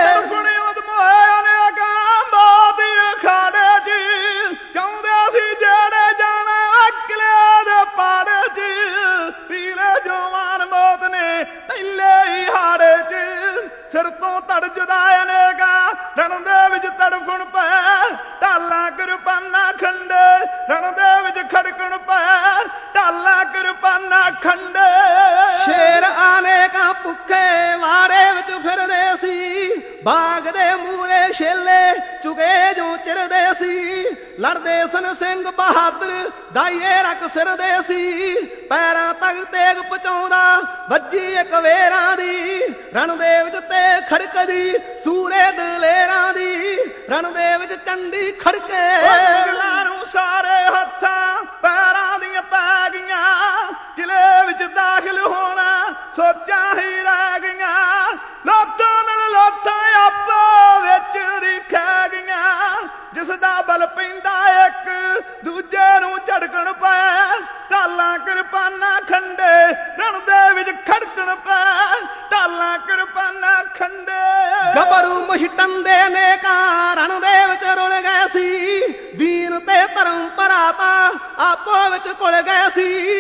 ਖਾੜੇ ਜੀ ਚਾਹੁੰਦੇ ਸੀ ਜਿਹੜੇ ਜਾਣਾ ਕਿਲੇ ਦੇ ਪਾੜੇ ਚ, ਪੀਲੇ ਜਵਾਨ ਮੌਤ ਨੇ ਪਹਿਲੇ ਹੀ ਹਾੜੇ ਚ, ਸਿਰ ਤੋਂ ਧੜ ਜੁਦਾਏ ਨੇਗਾ ਰਣ ਦੇ ਵਿੱਚ ਤੜਫਣ ਪੈ, ਢਾਲਾਂ ਕਿਰਪਾਨਾਂ ਖੰਡੇ ਰਣ ਦੇ ਵਿੱਚ ਖੜਕਣ ਪੈ, ਢਾਲਾਂ ਕਿਰਪਾਨਾਂ ਖੰਡੇ। ਸ਼ੇਰ ਆਨੇ ਕਾ ਭੁੱਖੇ ਵਾੜੇ ਵਿੱਚ ਫਿਰਦੇ ਸੀ, ਬਾਗ ਦੇ ਮੂਰੇ ਛੇਲੇ ਚੁਗੇ ਜੋ ਚਿਰਦੇ ਸੀ, ਲੜਦੇ ਸਨ ਸਿੰਘ ਬਹਾਦਰ ਦਾਈਏ ਰੱਖ ਸਿਰਦੇ ਸੀ, ਪੈਰਾਂ ਤੱਕ ਤੇਗ ਪਹੁੰਚਾਉਂਦਾ ਵੱਜੀ ਇੱਕ ਵੇਰਾਂ ਦੀ, ਰਣ ਦੇ ਵਿੱਚ ਤੇ ਖੜਕਦੀ ਸੂਰੇ ਦਲੇਰਾਂ ਦੀ, ਰਣ ਦੇ ਵਿੱਚ ਚੰਡੀ ਖੜਕੇ ਨੂੰ ਸਾਰੇ ਹੱਥਾਂ ਪੈਰਾਂ ਦੀਆਂ ਪੈ ਗਈਆਂ, ਕਿਲੇ ਵਿੱਚ ਦਾਖਲ ਹੋਣਾ ਸੋਚਾਂ ਹੀ ਰਹਿ ਗਈਆਂ, ਲੋਥਾਂ ਨਾਲ ਲੋਥਾਂ ਆਪੋ ਵਿੱਚ ਰਿਖੈ ਗਈਆਂ, ਜਿਸ ਦਾ ਬਲ ਪੈਂਦਾ ਇੱਕ ਦੂਜੇ ਨੂੰ ਝੜਕਣ ਪੈ, ਢਾਲਾਂ ਕਿਰਪਾਨਾਂ ਖੰਡੇ ਰਣ ਦੇ ਵਿੱਚ ਖੜਕਣ ਪੈ, ਢਾਲਾਂ ਕਿਰਪਾਨਾਂ ਖੰਡੇ। ਗੱਭਰੂ ਮੁਸ਼ਟੰਦੇ ਨੇ ਕਾ ਰਣ ਦੇ ਵਿੱਚ ਰੁਲ ਗਏ ਸੀ, ਦੀਨ ਤੇ ਧਰਮ ਭਰਾਤਾ ਆਪੋ ਵਿੱਚ ਘੁਲ ਗਏ ਸੀ,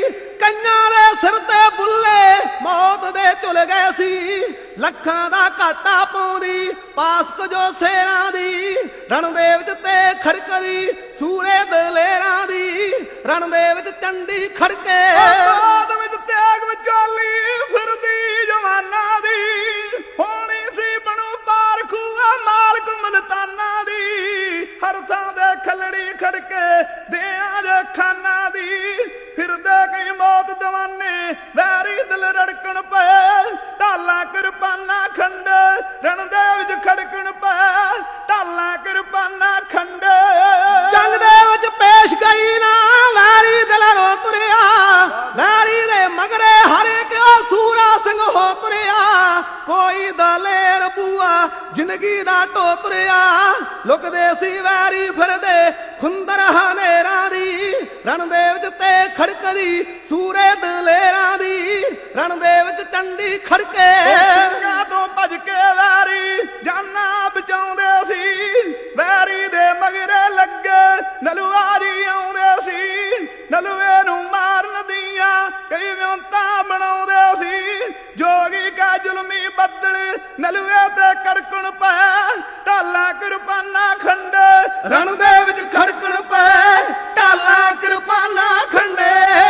ਕਈਆਂ ਦੇ ਸਿਰ ਤੇ ਬੁੱਲੇ ਮੌਤ ਦੇ ਝੁਲ ਗਏ ਸੀ। ਲੱਖਾਂ ਦਾ ਘਾਟਾ ਪਾਉਂਦੀ ਪਾਸਕ ਜੋ ਸ਼ੇਰਾਂ ਦੀ, ਰਣ ਦੇ ਵਿੱਚ ਤੇ ਖੜਕਦੀ ਸੂਰੇ ਦਲੇਰਾਂ ਦੀ, ਰਣ ਦੇ ਵਿੱਚ ਚੰਡੀ ਖੜਕੇ ਬਾਦ ਵਿੱਚ ਤੇਗ ਵਿਚਾਲੀ ਫਿਰਦੀ ਜਵਾਨਾਂ ਦੀ, ਹੋਣੀ ਸੀ ਬਣੂ ਪਾਰਖੂਆ ਮਾਲਕ ਮਲਤਾਨਾਂ ਦੀ, ਹਰ ਥਾਂ ਦੇ ਖਲੜੀ ਖੜਕੇ ਦਿਆਂ ਜੇ ਖਾਨਾਂ ਦੀ, ਫਿਰਦੇ ਕਈ ਮੌਤ ਦਵਾਨੇ ਵੈਰੀ ਦਿਲ ਰੜਕਣ ਪਏ, ਢਾਲਾਂ ਕਿਰਪਾਨਾਂ ਖੰਡੇ ਰਣ ਦੇ ਵਿੱਚ ਖੜਕਣ ਪਏ, ਢਾਲਾਂ ਕਿਰਪਾਨਾਂ ਖੰਡੇ। ਜੰਗ ਦੇ ਵਿੱਚ ਪੇਸ਼ ਗਈ ਨਾ ਵੈਰੀ ਦਿਲ ਰੋ ਤੁਰਿਆ, ਵੈਰੀ ਦੇ ਮਗਰੇ ਹਰੇ ਕਿਉ ਸੂਰਾ ਸਿੰਘ ਹੋ ਤੁਰਿਆ, ਕੋਈ ਦਲੇਰ ਬੂਆ ਜ਼ਿੰਦਗੀ ਦਾ ਢੋ ਤੁਰਿਆ, ਲੁਕਦੇ ਸੀ ਵੈਰੀ ਫਿਰਦੇ ਖੁੰਦਰ ਹਨੇਰਾਂ ਦੀ, ਰਣ ਦੇ ਵਿੱਚ ਤੇ ਖੜਕਦੀ ਸੂਰੇ ਦਲੇਰਾਂ ਦੀ, ਰਣ ਦੇ ਵਿੱਚ ਚੰਡੀ ਖੜਕੇ ਸਿੰਘਾਂ ਤੋਂ ਭੱਜ ਕੇ ਵੈਰੀ ਜਾਨਾਂ ਬਚਾਉਂਦੇ ਸੀ, ਵੈਰੀ ਦੇ ਮਗਰੇ ਲੱਗੇ ਨਲੂਆ ਜੀ ਆਉਂਦੇ ਸੀ, ਨਲੂਏ ਨੂੰ ਮਾਰਨ ਦੀਆਂ ਕਈ ਵਿਉਂਤਾਂ ਬਣਾਉਂਦੇ ਸੀ, ਜੋਗੀ ਕਾ ਜ਼ੁਲਮੀ ਬੱਦਲ ਨਲੂਏ ਤੇ ਕੜਕਣ ਪਏ, ਢਾਲਾਂ ਕਿਰਪਾਨਾਂ ਖੰਡੇ ਰਣ ਦੇ ਵਿੱਚ ਖੜਕਣ ਪਏ, ਢਾਲਾਂ ਕਿਰਪਾਨਾਂ ਖੰਡੇ।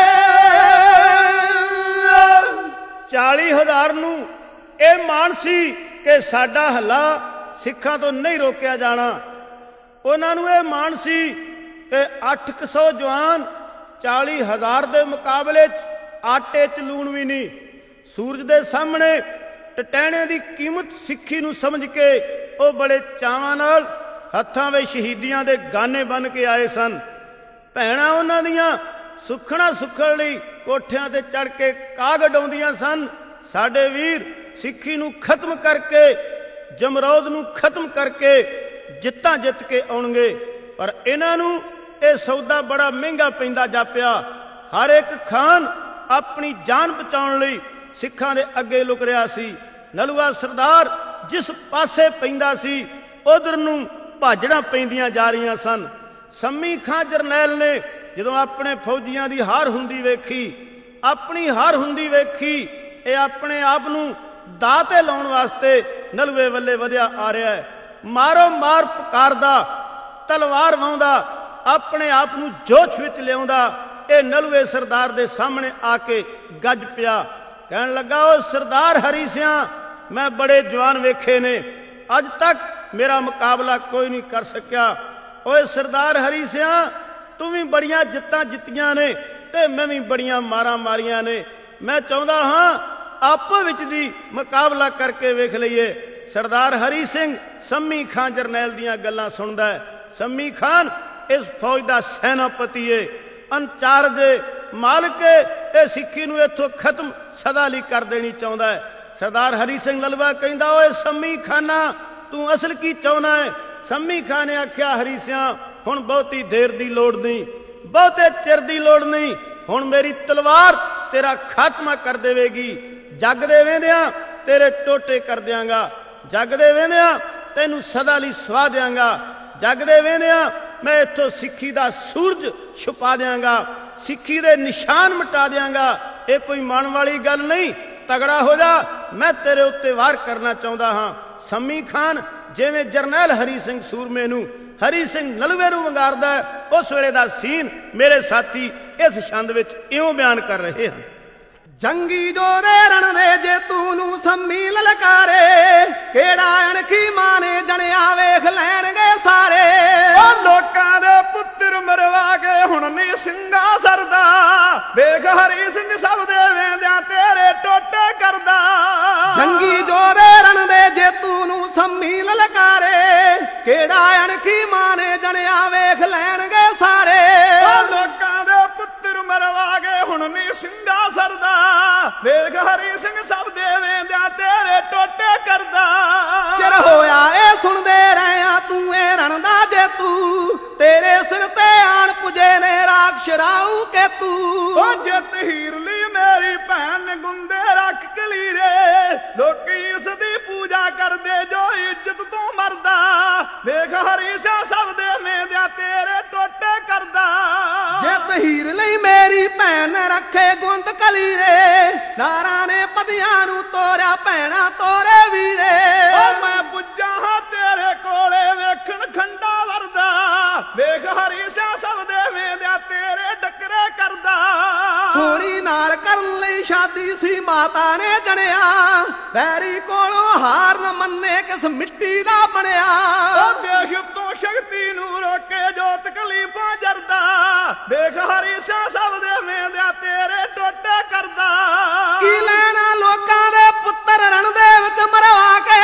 ਚਾਲੀ ਹਜ਼ਾਰ ਨੂੰ ਇਹ ਮਾਣ ਸੀ ਕਿ ਸਾਡਾ ਹੱਲਾ ਸਿੱਖਾਂ ਤੋਂ ਨਹੀਂ ਰੋਕਿਆ ਜਾਣਾ। ਉਹਨਾਂ ਨੂੰ ਇਹ ਮਾਣ ਸੀ ਕਿ ਅੱਠ ਕੁ ਸੌ ਜਵਾਨ ਚਾਲੀ ਹਜ਼ਾਰ ਦੇ ਮੁਕਾਬਲੇ 'ਚ ਆਟੇ 'ਚ ਲੂਣ ਵੀ ਨਹੀਂ। ਸੂਰਜ ਦੇ ਸਾਹਮਣੇ ਟਟਹਿਣੇ ਦੀ ਕੀਮਤ ਸਿੱਖੀ ਨੂੰ ਸਮਝ ਕੇ ਉਹ ਬੜੇ ਚਾਵਾਂ ਨਾਲ ਹੱਥਾਂ ਵਿੱਚ ਸ਼ਹੀਦੀਆਂ ਦੇ ਗਾਨੇ ਬੰਨ੍ਹ ਕੇ ਆਏ ਸਨ। ਭੈਣਾਂ ਉਹਨਾਂ ਦੀਆਂ ਸੁੱਖਣਾ ਸੁੱਖਣ ਲਈ ਕੋਠਿਆਂ ਤੇ ਚੜ੍ਹ ਕੇ ਕਾਗ ਉਡਾਉਂਦੀਆਂ ਸਨ। ਸਾਡੇ ਵੀਰ ਸਿੱਖੀ ਨੂੰ ਖਤਮ ਕਰਕੇ, ਜਮਰੌਦ ਨੂੰ ਖਤਮ ਕਰਕੇ ਜਿੱਤਾਂ ਜਿੱਤ ਕੇ ਆਉਣਗੇ, ਪਰ ਇਹਨਾਂ ਨੂੰ ਇਹ ਸੌਦਾ ਬੜਾ ਮਹਿੰਗਾ ਪੈਂਦਾ ਜਾਪਿਆ। ਹਰ ਇੱਕ ਖਾਨ ਆਪਣੀ ਜਾਨ ਬਚਾਉਣ ਲਈ ਸਿੱਖਾਂ ਦੇ ਅੱਗੇ ਲੁਕ ਰਿਹਾ ਸੀ। ਨਲੂਆ ਸਰਦਾਰ ਜਿਸ ਪਾਸੇ ਪੈਂਦਾ ਸੀ ਉਧਰ ਨੂੰ ਭਾਜੜਾਂ ਪੈਂਦੀਆਂ ਜਾ ਰਹੀਆਂ ਸਨ। ਸੰਮੀ ਖਾਂ ਜਰਨੈਲ ਨੇ ਜਦੋਂ ਆਪਣੇ ਫੌਜੀਆਂ ਦੀ ਹਾਰ ਹੁੰਦੀ ਵੇਖੀ, ਆਪਣੀ ਹਾਰ ਹੁੰਦੀ ਵੇਖੀ, ਇਹ ਆਪਣੇ ਆਪ ਨੂੰ ਦਾਅ ਤੇ ਲਾਉਣ ਵਾਸਤੇ ਨਲੂਏ ਵੱਲੇ ਵਧਿਆ ਆ ਰਿਹਾ ਹੈ। ਮਾਰੋ ਮਾਰ ਪੁਕਾਰਦਾ, ਤਲਵਾਰ ਵਾਹੁੰਦਾ, ਆਪਣੇ ਆਪ ਨੂੰ ਜੋਸ਼ ਵਿੱਚ ਲਿਆਉਂਦਾ ਇਹ ਨਲੂਏ ਸਰਦਾਰ ਦੇ ਸਾਹਮਣੇ ਆ ਕੇ ਗੱਜ ਪਿਆ। ਕਹਿਣ ਲੱਗਾ, ਉਹ ਸਰਦਾਰ ਹਰੀ ਸਿਆਂ, ਮੈਂ ਬੜੇ ਜਵਾਨ ਵੇਖੇ ਨੇ, ਅੱਜ ਤੱਕ ਮੇਰਾ ਮੁਕਾਬਲਾ ਕੋਈ ਨਹੀਂ ਕਰ ਸਕਿਆ। ਓਏ ਸਰਦਾਰ ਹਰੀ ਸਿਆਂ, ਤੂੰ ਵੀ ਬੜੀਆਂ ਜਿੱਤਾਂ ਜਿੱਤੀਆਂ ਨੇ ਤੇ ਮੈਂ ਵੀ ਬੜੀਆਂ ਮਾਰਾਂ ਮਾਰੀਆਂ ਨੇ। ਮੈਂ ਚਾਹੁੰਦਾ ਹਾਂ ਆਪੋ ਵਿੱਚ ਦੀ ਮੁਕਾਬਲਾ ਕਰਕੇ ਵੇਖ ਲਈਏ। ਸਰਦਾਰ ਹਰੀ ਸਿੰਘ ਸੰਮੀ ਖਾਂ ਜਰਨੈਲ ਦੀਆਂ ਗੱਲਾਂ ਸੁਣਦਾ ਹੈ। ਸੰਮੀ ਖਾਨ ਇਸ ਫੌਜ ਦਾ ਸੈਨਾਪਤੀ ਏ, ਇੰਚਾਰਜ ਏ, ਮਾਲਕ ਏ। ਇਹ ਸਿੱਖੀ ਨੂੰ ਇੱਥੋਂ ਖਤਮ ਸਦਾ ਲਈ ਕਰ ਦੇਣੀ ਚਾਹੁੰਦਾ ਹੈ। ਸਰਦਾਰ ਹਰੀ ਸਿੰਘ ਨਲੂਆ ਕਹਿੰਦਾ, ਓਏ ਸੰਮੀ ਖਾਨਾ, ਤੂੰ ਅਸਲ ਕੀ ਚਾਹੁੰਦਾ ਹੈ? ਸੰਮੀ ਖਾਨ ਨੇ ਆਖਿਆ, ਹਰੀ ਸਿਆਂ, ਹੁਣ ਬਹੁਤੀ ਦੇਰ ਦੀ ਲੋੜ ਨਹੀਂ, ਬਹੁਤੇ ਚਿਰ ਦੀ ਲੋੜ ਨਹੀਂ, ਹੁਣ ਮੇਰੀ ਤਲਵਾਰ ਤੇਰਾ ਖਾਤਮਾ ਕਰ ਦੇਵੇਗੀ। ਜੱਗ ਦੇ ਵੇਂਦਿਆਂ ਤੇਰੇ ਟੋਟੇ ਕਰ ਦਿਆਂਗਾ, ਜੱਗ ਦੇ ਵੇਂਦਿਆਂ ਤੈਨੂੰ ਸਦਾ ਲਈ ਸਵਾ ਦਿਆਂਗਾ, ਜੱਗ ਦੇ ਵੇਂਦਿਆਂ ਮੈਂ ਇੱਥੋਂ ਸਿੱਖੀ ਦਾ ਸੂਰਜ ਛੁਪਾ ਦਿਆਂਗਾ, ਸਿੱਖੀ ਦੇ ਨਿਸ਼ਾਨ ਮਿਟਾ ਦਿਆਂਗਾ। ਇਹ ਕੋਈ ਮਨ ਵਾਲੀ ਗੱਲ ਨਹੀਂ, ਤਗੜਾ ਹੋ ਜਾ, ਮੈਂ ਤੇਰੇ ਉੱਤੇ ਵਾਰ ਕਰਨਾ ਚਾਹੁੰਦਾ ਹਾਂ। ਸੰਮੀ ਖਾਨ ਜਿਵੇਂ ਜਰਨੈਲ ਹਰੀ ਸਿੰਘ ਸੂਰਮੇ ਨੂੰ, ਹਰੀ ਸਿੰਘ ਨਲੂਏ ਨੂੰ ਵੰਗਾਰਦਾ, ਉਸ ਵੇਲੇ ਦਾ ਸੀਨ ਮੇਰੇ ਸਾਥੀ ਇਸ ਛੰਦ ਵਿੱਚ ਇਉਂ ਬਿਆਨ ਕਰ ਰਹੇ ਹਨ। ਜੰਗੀ ਜੋਰੇ ਰਣ ਦੇ ਜੇਤੂ ਨੂੰ ਸੰਮੀ ਲਲਕਾਰੇ, ਕਿਹੜਾ ਅਣਖੀ ਮਾਨੇ ਜਣਿਆ ਵੇਖ ਲੈਣਗੇ ਸਾਰੇ। ਉਹ ਲੋਕਾਂ ਦੇ ਪੁੱਤਰ ਮਰਵਾ ਕੇ ਹੁਣ ਨਹੀਂ ਸਿੰਘਾ ਸਰਦਾ, ਵੇਖ ਹਰੀ ਸਿੰਘ ਸਭ ਦੇ ਵੇਂਦਿਆਂ ਤੇਰੇ ਟੋਟੇ ਕਰਦਾ। ਜੰਗੀ ਜੋਰੇ ਰਣ ਦੇ ਜੇਤੂ ਨੂੰ ਸੰਮੀ ਲਲਕਾਰੇ, ਕਿਹੜਾ ਅਣਖੀ ਮਾਨੇ ਜਣਿਆ ਵੇਖ ਲੈਣਗੇ ਸਾਰੇ। ਉਹ ਲੋਕਾਂ ਦੇ ਪੁੱਤਰ ਮਰਵਾ ਕੇ ਹੁਣ ਨਹੀਂ ਸਿੰਘਾ ਸਰਦਾ, ਵੇਖ ਹਰੀ ਸਿੰਘ ਸਭ ਦੇ ਵੇਂਦਿਆਂ ਤੇਰੇ ਟੋਟੇ ਕਰਦਾ। ਚਿਰ ਹੋਇਆ ਇਹ ਸੁਣਦੇ ਰਹੇ ਆ, ਤੂੰ ਇਹ ਰਣ ਦਾ ਜੇਤੂ, ਤੇਰੇ ਸਿਰ ਤੇ ਆਣ ਪੁਜੇ ਨੇ ਰਾਖ ਸ਼ਰਾਊ ਕੇ ਤੂੰ। ਉਹ ਜਿੱਤ ਹੀਰ ਲਈ ਮੇਰੀ ਭੈਣ ਗੁੰਦੇ ਰੱਖ ਕਲੀਰੇ, ਲੋਕੀ ਇਸ ਦੀ ਪੂਜਾ ਕਰਦੇ ਜੋ ਇੱਜ਼ਤ ਤੋਂ ਮਰਦਾ, ਵੇਖ ਹਰੀ ਸਿੰਘ ਸਭ ਦੇ ਵੇਂਦਿਆਂ ਤੇਰੇ ਟੋਟੇ ਕਰਦਾ। ਜਿੱਤ ਹੀਰ ਲਈ ਮੇਰੀ ਭੈਣ ਨੇ ਰੱਖੇ ਗੁੰਦ ਕਲੀਰੇ ਨਾਰਾਂ ਨੇ ਪਤੀਆਂ ਨੂੰ ਤੋਰਿਆ ਭੈਣਾ ਤੋਰੇ ਵੀਰੇ ਓ ਮੈਂ ਪੁੱਜਾ ਹਾਂ ਤੇਰੇ ਕੋਲੇ ਵੇਖਣ ਖੰਡਾ ਵਰਦਾ ਵੇਖ ਹਰੀ ਸਿਆ ਸਭ ਦੇ ਵੇਂਦਿਆ ਤੇਰੇ ਡੱਕਰੇ ਕਰਦਾ ਹੋਣੀ ਨਾਲ ਕਰਨ ਲਈ ਸ਼ਾਦੀ ਸੀ ਮਾਤਾ ਨੇ ਜਣਿਆ ਵੈਰੀ ਕੋਲੋਂ ਹਾਰ ਨ ਮੰਨੇ ਕਿਸ ਮਿੱਟੀ ਦਾ ਬਣਿਆ ਓ ਦੇਸ਼ ਤੋਂ ਸ਼ਕਤੀ ਨੂੰ ਰੋਕੇ ਜੋ ਤਕਲੀਫਾਂ ਜਰਦਾ ਵੇਖ ਹਰੀ ਸਿਆ ਸਭ ਦੇ ਵੇਂਦਿਆ ਤੇਰੇ ਟੋਟੇ ਕਰਦਾ ਕੀ ਲੈਣਾ ਲੋਕਾਂ ਦੇ ਪੁੱਤਰ ਰਣ ਦੇ ਵਿੱਚ ਮਰਵਾ ਕੇ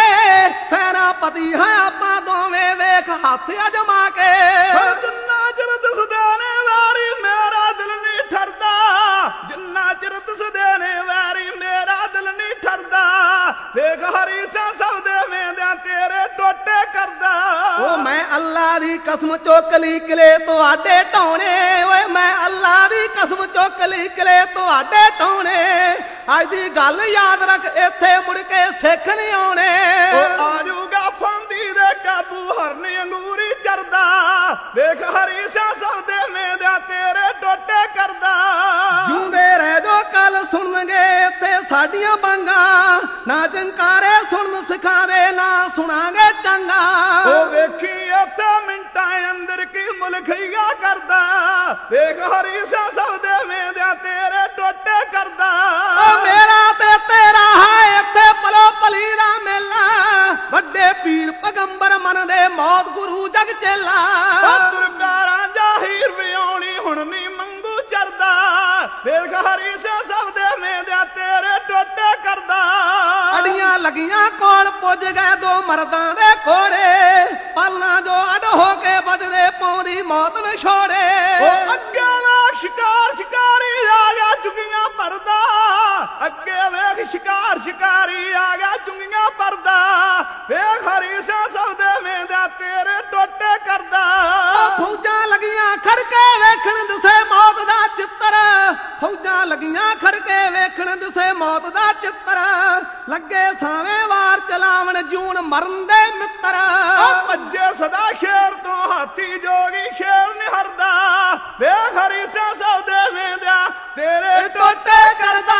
ਸੈਨਾਪਤੀ ਹਾਂ ਆਪਾਂ ਦੋਵੇਂ ਵੇਖ ਹੱਥ ਅਜਮਾ ਕੇ ਜਿੰਨਾ ਚਿਰ ਦਿਸਦੇ ਨੇ ਵਾਰੀ ਮੇਰਾ ਦਿਲ ਨਹੀਂ ਠਰਦਾ ਜਿੰਨਾ ਚਿਰ ਦਿਸਦੇ ਨੇ ਵਾਰੀ ਮੇਰਾ ਦਿਲ ਨਹੀਂ ਠਰਦਾ ਵੇਖ ਹਰੀ ਸਿਆ ਸਭ ਦੇ ਵੇਂਦਿਆ ਤੇਰੇ ਟੋਟੇ ਕਰਦਾ ਓ ਮੈਂ ਅੱਲਾ ਦੀ ਕਸਮ ਚੁੱਕ ਲਈ ਕਿਲੇ ਤੁਹਾਡੇ ਢਾਉਣੇ ਓਏ ਮੈਂ ਅੱਲਾ ਦੀ ਕਸਮ ਚੁੱਕ ਲਈ ਕਿਲੇ ਤੁਹਾਡੇ ਢਾਉਣੇ ਅੱਜ ਦੀ ਗੱਲ ਯਾਦ ਰੱਖ ਇੱਥੇ ਮੁੜ ਕੇ ਸਿੱਖ ਨਹੀਂ ਆਉਣੇ ਓ ਆਜੂਗਾ ਫੰਦੀ ਦੇ ਕਾਬੂ ਹਰਨ ਅੰਗੂਰੀ ਚਰਦਾ ਵੇਖ ਹਰੀ ਸਿਆ ਸਭ ਦੇ ਵੇਂਦਿਆ ਤੇਰੇ ਟੋਟੇ ਕਰਦਾ ਜਿਉਂਦੇ ਰਹਿ ਜੋ ਕੱਲ ਸੁਣਨਗੇ ਇੱਥੇ ਸਾਡੀਆਂ ਬਾਂਗਾ ਨਾ ਜੰਕਾਰੇ ਸੁਣਨ ਸਿਖਾਦੇ ਨਾ ਸੁਣਾਂਗੇ ਚੰਗਾ ਓ ਵੇਖੀ ਇੱਥੇ ਮਿੰਟਾਂ ਅੰਦਰ ਕੀ ਮੁਲਖਈਆ ਕਰਦਾ ਵੇਖ ਹਰੀ ਸਿਆ ਸਭ ਦੇ ਵੇਂਦਿਆ ਤੇਰੇ ਟੋਟੇ ਕਰਦਾ ਓ ਮੇਰਾ ਤੇ ਤੇਰਾ ਹੈ ਇੱਥੇ ਪਲੋ ਪਲੀ ਦਾ ਮੇਲਾ ਵੱਡੇ ਪੀਰ ਪੈਗੰਬਰ ਮੰਨਦੇ ਮੌਤ ਗੁਰੂ ਜਗ ਚੇਲਾ ਦੁਰਕਾਰਾਂ ਜਾਹੀਰ ਵਿਆਉਣੀ ਹੁਣ ਨਹੀਂ ਮੰਗੂ ਚਰਦਾ ਵੇਖ ਹਰੀ ਸਿਆ ਸਭ ਦੇ ਵੇਂਦਿਆ ਤੇਰੇ ਟੋਟੇ ਕਰਦਾ ਅੜੀਆਂ ਲੱਗੀਆਂ ਕੋਲ ਪੁੱਜ ਗਏ ਦੋ ਮਰਦਾਂ ਦੇ ਘੋੜੇ ਪਾਲਾਂ ਜੋ ਅੱਡ ਹੋ ਕੇ ਵੱਜਦੇ ਪਾਉਂਦੀ ਮੌਤ ਵਿਛੋੜੇ ਓ ਅੱਗੇ ਵੇਖ ਸ਼ਿਕਾਰ ਸ਼ਿਕਾਰੀ ਆ ਗਿਆ ਚੁੰਗੀਆਂ ਭਰਦਾ ਅੱਗੇ ਵੇਖ ਸ਼ਿਕਾਰ ਸ਼ਿਕਾਰੀ ਆ ਗਿਆ ਚੁੰਗੀਆਂ ਭਰਦਾ ਵੇਖ ਹਰੀ ਸਿਆ ਸਭ ਦੇ ਵੇਂਦਿਆ ਤੇਰੇ ਟੋਟੇ ਕਰਦਾ ਫੌਜਾਂ ਲੱਗੀਆਂ ਖੜਕੇ ਵੇਖਣ ਦਿਸੇ ਮੌਤ ਦਾ ਚਿੱਤਰ ਫੌਜਾਂ ਲੱਗੀਆਂ ਖੜਕੇ ਵੇਖਣ ਦਿਸੇ ਮੌਤ ਦਾ ਚਿੱਤਰ ਲੱਗੇ ਸਾਵੇਂ ਵਾਰ ਚਲਾਵਣ ਜੂਨ ਮਰਨ ਦੇ ਮਿੱਤਰ ਭੱਜੇ ਸਦਾ ਸ਼ੇਰ ਤੋਂ ਹਾਥੀ ਜੋਗੀ ਸ਼ੇਰ ਨਿਹਰਦਾ ਵੇਖ ਹਰੀ ਸਿਆ ਸਭ ਦੇ ਵੇਂਦਿਆ ਤੇਰੇ ਟੋਟੇ ਕਰਦਾ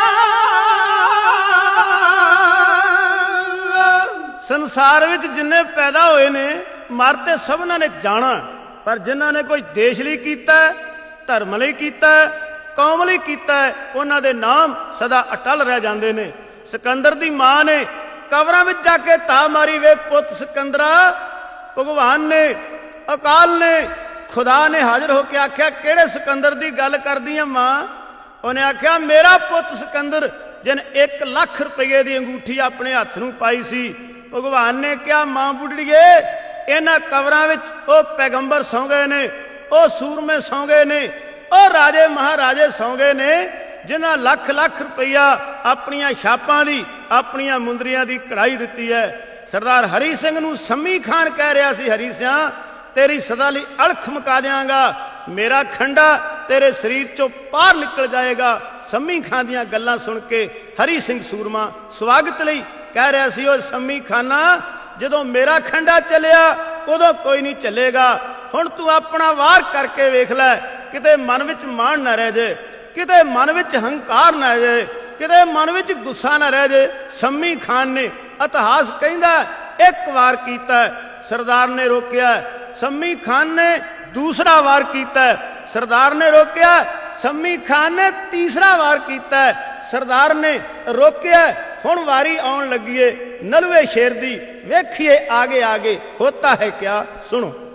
ਸੰਸਾਰ ਵਿੱਚ ਜਿੰਨੇ ਪੈਦਾ ਹੋਏ ਨੇ ਮਰ ਤੇ ਸਭਨਾਂ ਨੇ ਜਾਣਾ ਪਰ ਜਿਨ੍ਹਾਂ ਨੇ ਕੋਈ ਦੇਸ਼ ਲਈ ਕੀਤਾ ਧਰਮ ਲਈ ਕੀਤਾ ਕੌਮ ਲਈ ਕੀਤਾ ਉਹਨਾਂ ਦੇ ਨਾਮ ਸਦਾ ਅਟਲ ਰਹਿ ਜਾਂਦੇ ਨੇ ਸਿਕੰਦਰ ਦੀ ਮਾਂ ਨੇ ਕਬਰਾਂ ਵਿੱਚ ਜਾ ਕੇ ਤਾ ਮਾਰੀ ਵੇ ਪੁੱਤ ਸਿਕੰਦਰਾ ਭਗਵਾਨ ਨੇ ਅਕਾਲ ਨੇ ਖੁਦਾ ਨੇ ਹਾਜ਼ਰ ਹੋ ਕੇ ਆਖਿਆ ਕਿਹੜੇ ਸਿਕੰਦਰ ਦੀ ਗੱਲ ਕਰਦੀ ਆ ਮਾਂ ਉਹਨੇ ਆਖਿਆ ਮੇਰਾ ਪੁੱਤ ਸਿਕੰਦਰ ਜਿਨ ਇੱਕ ਲੱਖ ਰੁਪਏ ਦੀ ਅੰਗੂਠੀ ਆਪਣੇ ਹੱਥ ਨੂੰ ਪਾਈ ਸੀ ਭਗਵਾਨ ਨੇ ਕਿਹਾ ਮਾਂ ਬੁੱਢੜੀਏ ਇਹਨਾਂ ਕਬਰਾਂ ਵਿੱਚ ਉਹ ਪੈਗੰਬਰ ਸੌਂ ਗਏ ਨੇ ਉਹ ਸੂਰਮੇ ਸੌਂ ਗਏ ਨੇ ਉਹ ਰਾਜੇ ਮਹਾਰਾਜੇ ਸੌਂ ਗਏ ਨੇ ਜਿਨ੍ਹਾਂ ਲੱਖ ਲੱਖ ਰੁਪਈਆ ਆਪਣੀਆਂ ਛਾਪਾਂ ਦੀ ਆਪਣੀਆਂ ਮੁੰਦਰੀਆਂ ਦੀ ਕਢਾਈ ਦਿੱਤੀ ਹੈ ਸਰਦਾਰ ਹਰੀ ਸਿੰਘ ਨੂੰ ਸੰਮੀ ਖਾਨ ਕਹਿ ਰਿਹਾ ਸੀ ਹਰੀ ਸਿਆ ਤੇਰੀ ਸਦਾ ਲਈ ਅਲਖ ਮੁਕਾ ਦਿਆਂਗਾ ਮੇਰਾ ਖੰਡਾ ਤੇਰੇ ਸਰੀਰ ਚੋਂ ਬਾਹਰ ਨਿਕਲ ਜਾਏਗਾ ਸੰਮੀ ਖਾਨ ਦੀਆਂ ਗੱਲਾਂ ਸੁਣ ਕੇ ਹਰੀ ਸਿੰਘ ਸੂਰਮਾ ਸਵਾਗਤ ਲਈ ਕਹਿ ਰਿਹਾ ਸੀ ਉਹ ਸੰਮੀ ਖਾਨਾ ਜਦੋਂ ਮੇਰਾ ਖੰਡਾ ਚੱਲਿਆ ਉਦੋਂ ਕੋਈ ਨਹੀਂ ਚੱਲੇਗਾ ਹੁਣ ਤੂੰ ਆਪਣਾ ਵਾਰ ਕਰਕੇ ਵੇਖ ਲੈ ਕਿਤੇ ਮਨ ਵਿੱਚ ਮਾਣ ਨਾ ਰਹਿ ਜੇ ਕਿਤੇ ਮਨ ਵਿੱਚ ਹੰਕਾਰ ਨਾ ਰਹਿ ਜੇ ਕਿਤੇ ਮਨ ਵਿੱਚ ਗੁੱਸਾ ਨਾ ਰਹਿ ਜੇ ਸੰਮੀ ਖਾਨ ਨੇ ਇਤਿਹਾਸ ਕਹਿੰਦਾ ਇੱਕ ਵਾਰ ਕੀਤਾ ਸਰਦਾਰ ਨੇ ਰੋਕਿਆ ਸੰਮੀ ਖਾਨ ਨੇ ਦੂਸਰਾ ਵਾਰ ਕੀਤਾ ਸਰਦਾਰ ਨੇ ਰੋਕਿਆ ਸੰਮੀ ਖਾਨ ਨੇ ਤੀਸਰਾ ਵਾਰ ਕੀਤਾ ਸਰਦਾਰ ਨੇ ਰੋਕਿਆ ਹੁਣ ਵਾਰੀ ਆਉਣ ਲੱਗੀ ਏ ਨਲਵੇ ਸ਼ੇਰ ਦੀ ਵੇਖੀਏ ਆਗੇ ਆਗੇ ਹੋਤਾ ਹੈ ਕਿਆ ਸੁਣੋ